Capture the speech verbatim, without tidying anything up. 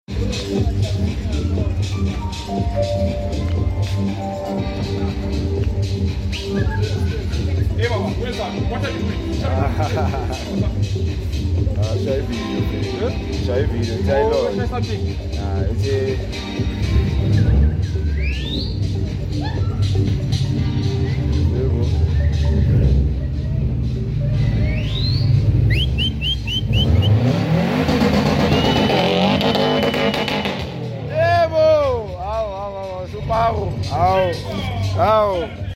Hey, Mama, where's that? What are you doing? Ah, show you video. Show you video. Tell Oh, you say something. Ah, it's a. Evo! Au, au, au, au, Subaru! Au, au!